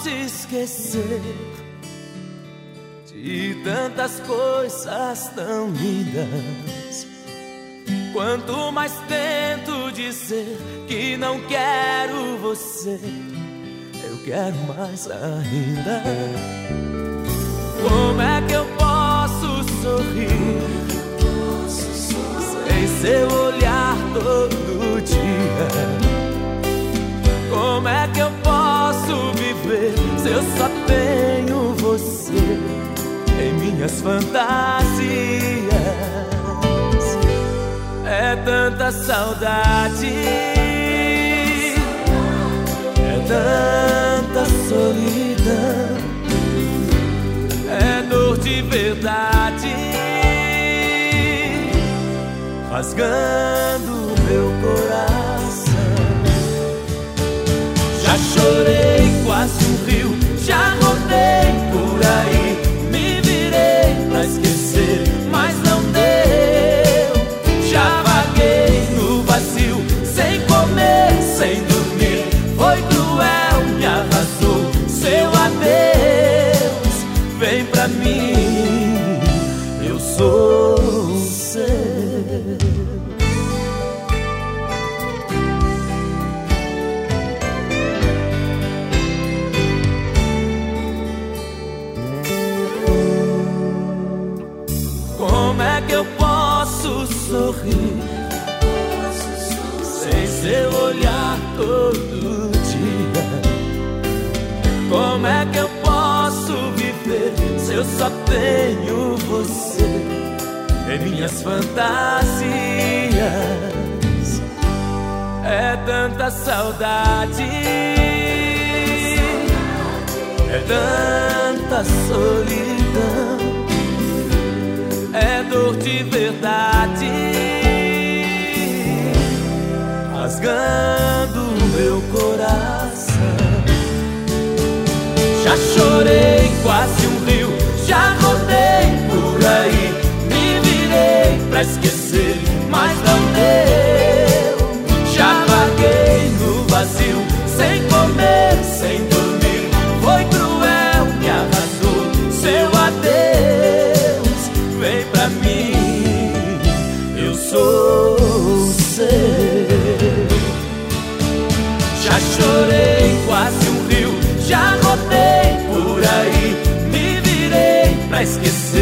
posso esquecer de tantas coisas tão lindas. Quanto mais tento dizer que não quero você, eu quero mais ainda. Como é que eu posso sorrir sem seu olhar todo dia? Como é que eu posso viver se eu só tenho você em minhas fantasias? É tanta saudade, é tanta solidão, é dor de verdade, rasgando meu coração. Já chorei quase um rio, já rodei por aí, me virei pra esquecer, mas não deu. Já vaguei no vazio, sem comer, sem dormir, foi cruel, me arrasou seu adeus. Vem pra mim, eu sou seu. Como é que eu posso sorrir sem seu olhar todo dia? Como é que eu posso viver se eu só tenho você em minhas fantasias? É tanta saudade, é tanta solidão, é dor de verdade, rasgando meu coração. Já chorei quase um rio, já rodei por aí, me virei pra esquecer, mas não deu. Já vaguei no vazio, sem comer, sem dormir, foi cruel, me arrasou seu adeus. Vem pra mim, eu sou seu. Já chorei quase um rio, já rodei por aí, me virei pra esquecer,